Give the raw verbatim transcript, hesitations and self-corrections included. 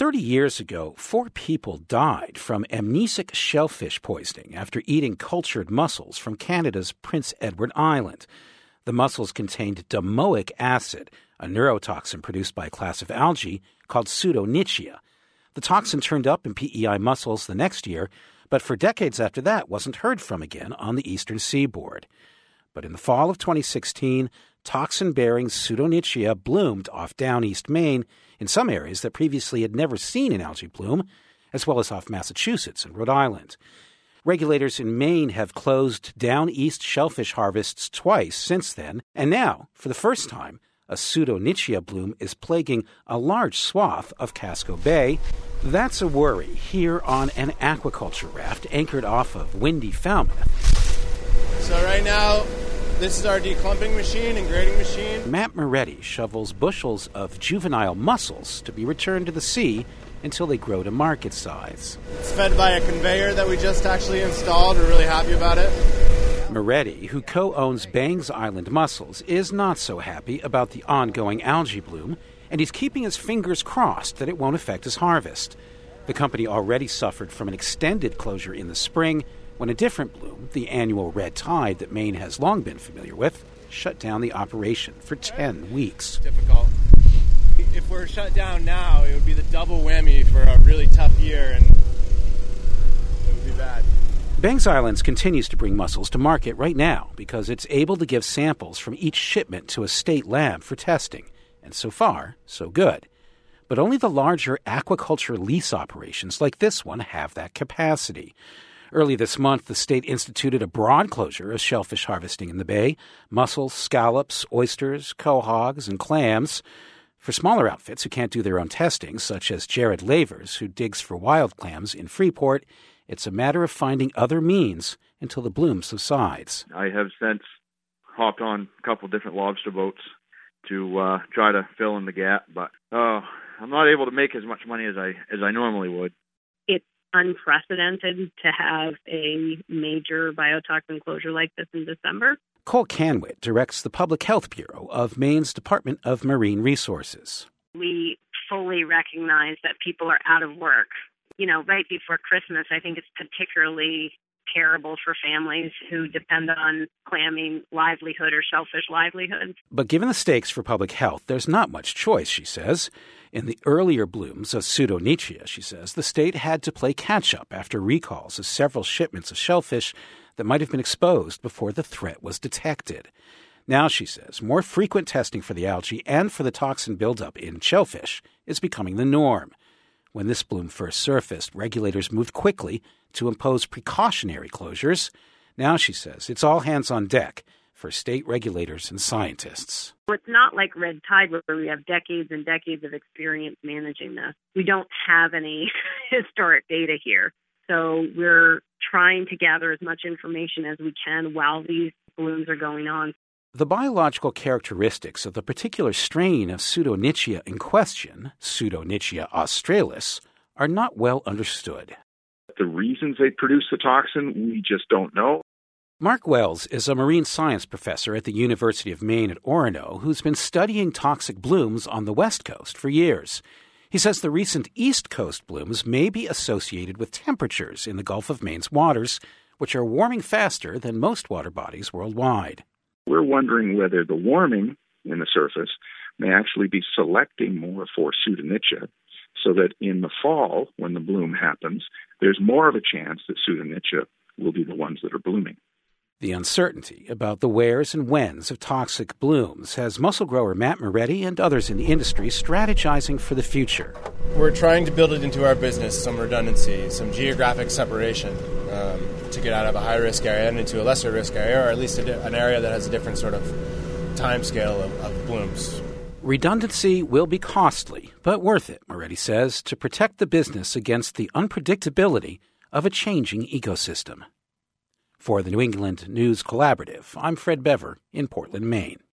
thirty years ago, four people died from amnesic shellfish poisoning after eating cultured mussels from Canada's Prince Edward Island. The mussels contained domoic acid, a neurotoxin produced by a class of algae called Pseudonychia. The toxin turned up in P E I mussels the next year, but for decades after that wasn't heard from again on the eastern seaboard. But in the fall of twenty sixteen, toxin-bearing Pseudonychia bloomed off down East Maine in some areas that previously had never seen an algae bloom, as well as off Massachusetts and Rhode Island. Regulators in Maine have closed down east shellfish harvests twice since then, and now, for the first time, a Pseudonychia bloom is plaguing a large swath of Casco Bay. That's a worry here on an aquaculture raft anchored off of windy Falmouth. So right now, this is our declumping machine and grading machine. Matt Moretti shovels bushels of juvenile mussels to be returned to the sea until they grow to market size. It's fed by a conveyor that we just actually installed. We're really happy about it. Moretti, who co-owns Bangs Island Mussels, is not so happy about the ongoing algae bloom, and he's keeping his fingers crossed that it won't affect his harvest. The company already suffered from an extended closure in the spring when a different bloom, the annual red tide that Maine has long been familiar with, shut down the operation for ten weeks. Difficult. If we're shut down now, it would be the double whammy for a really tough year, and it would be bad. Bangs Islands continues to bring mussels to market right now because it's able to give samples from each shipment to a state lab for testing. And so far, so good. But only the larger aquaculture lease operations like this one have that capacity. Early this month, the state instituted a broad closure of shellfish harvesting in the bay: mussels, scallops, oysters, quahogs, and clams. For smaller outfits who can't do their own testing, such as Jared Lavers, who digs for wild clams in Freeport, it's a matter of finding other means until the bloom subsides. I have since hopped on a couple different lobster boats to uh, try to fill in the gap, but uh, I'm not able to make as much money as I as I normally would. It's unprecedented to have a major biotoxin closure like this in December. Cole Canwit directs the Public Health Bureau of Maine's Department of Marine Resources. We fully recognize that people are out of work. You know, right before Christmas, I think it's particularly terrible for families who depend on clamming livelihood or shellfish livelihood. But given the stakes for public health, there's not much choice, she says. In the earlier blooms of Pseudonychia, she says, the state had to play catch-up after recalls of several shipments of shellfish that might have been exposed before the threat was detected. Now, she says, more frequent testing for the algae and for the toxin buildup in shellfish is becoming the norm. When this bloom first surfaced, regulators moved quickly to impose precautionary closures. Now, she says, it's all hands on deck for state regulators and scientists. It's not like red tide where we have decades and decades of experience managing this. We don't have any historic data here. So we're trying to gather as much information as we can while these blooms are going on. The biological characteristics of the particular strain of Pseudonychia in question, Pseudonychia australis, are not well understood. The reasons they produce the toxin, we just don't know. Mark Wells is a marine science professor at the University of Maine at Orono who's been studying toxic blooms on the West Coast for years. He says the recent East Coast blooms may be associated with temperatures in the Gulf of Maine's waters, which are warming faster than most water bodies worldwide. We're wondering whether the warming in the surface may actually be selecting more for Pseudonychia, so that in the fall, when the bloom happens, there's more of a chance that Pseudonychia will be the ones that are blooming. The uncertainty about the wheres and whens of toxic blooms has mussel grower Matt Moretti and others in the industry strategizing for the future. We're trying to build it into our business, some redundancy, some geographic separation, um, to get out of a high-risk area and into a lesser-risk area, or at least a, an area that has a different sort of time scale of, of blooms. Redundancy will be costly, but worth it, Moretti says, to protect the business against the unpredictability of a changing ecosystem. For the New England News Collaborative, I'm Fred Bever in Portland, Maine.